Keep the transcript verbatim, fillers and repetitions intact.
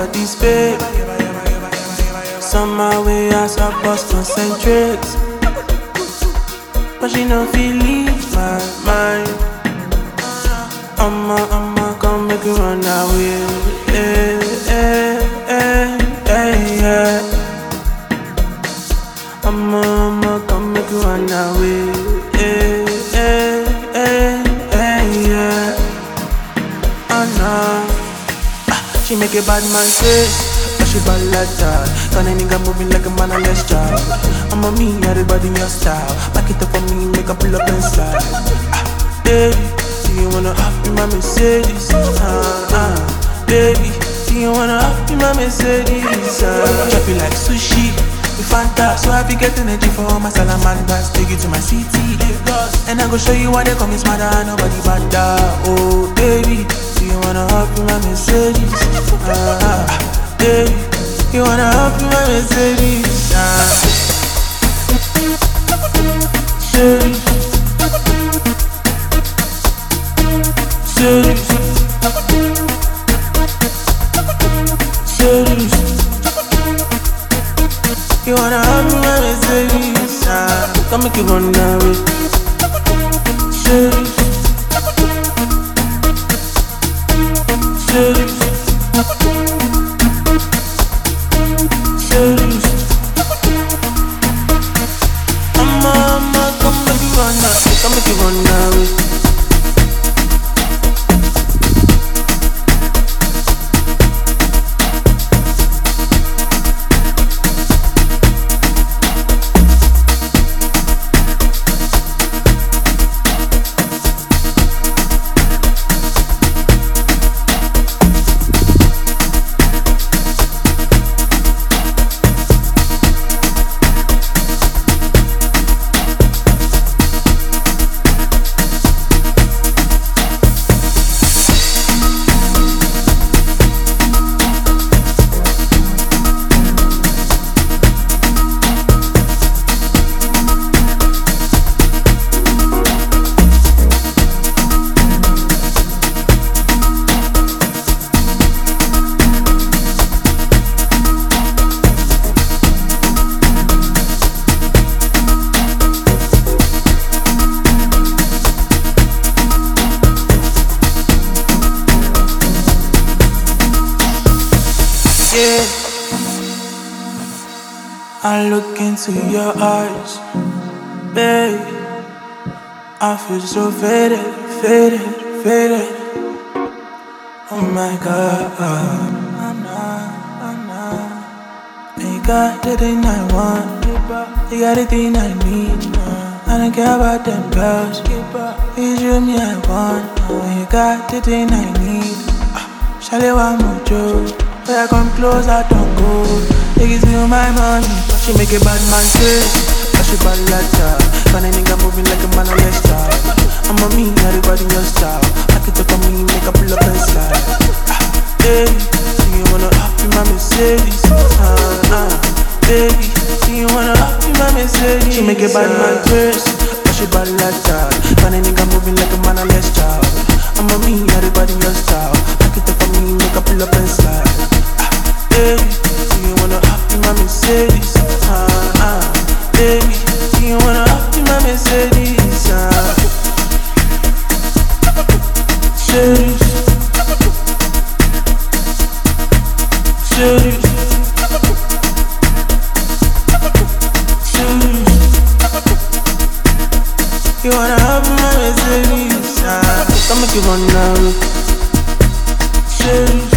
got this babe. Somehow we are supposed to concentrate, but she no feel leave my mind. I'ma, I'ma come make you run away. Eh, eh, eh, eh, yeah. I'ma, I'ma come make you run away. Eh, eh, eh, eh, yeah. Oh no. Ah, she make a bad man face, but she bad like that. Got a nigga moving like a man on less job. I'm a me, everybody in your style. Back it up for me, make a pull up and slide. Ah, baby, do you wanna hop in my Mercedes? Ah, ah, baby, do you wanna hop in my Mercedes? Ah, chop you like sushi, we Fanta. So I be get energy for all my salamanders. Take you to my city, Lagos, and I go show you why they call me smarter. Nobody bada. Oh, baby, do you wanna hop in my Mercedes? Ah, ah, baby, you wanna hop in my Mercedes? Ah. Mercedes. Mercedes. Mercedes. You wanna hop in my Mercedes? Ah. Come make you run away. Mercedes. Mercedes. Mercedes. I'ma, I'ma come make you run away. Come make you run away. I look into your eyes, babe. I feel so faded, faded, faded. Oh my God, I'm not, I'm not. You got the thing I want, you got the thing I need. I don't care about them girls, it's you me I want. You got the thing I need. Shall want mojo? When I come close, I don't go. Take it to my money. She make a bad man face, but she bad like that. Got a nigga moving like a man on less job. I'm a me, everybody in your style. I can talk on me, make a pull up and slide. Ah, baby, do you wanna hop in my Mercedes? Ah, ah, baby, do you wanna hop in my Mercedes? She make a bad man face, but she bad like that. Got a nigga moving like a man on less job. I'm a me, everybody in your style. I can talk on me, make a pull up and slide. Ah, baby, do you wanna hop in my Mercedes? Ah, ah, baby, do you wanna hop in my Mercedes? Ah, Mercedes, Mercedes, Mercedes. You wanna hop in my Mercedes? Ah, come make you run now, Mercedes.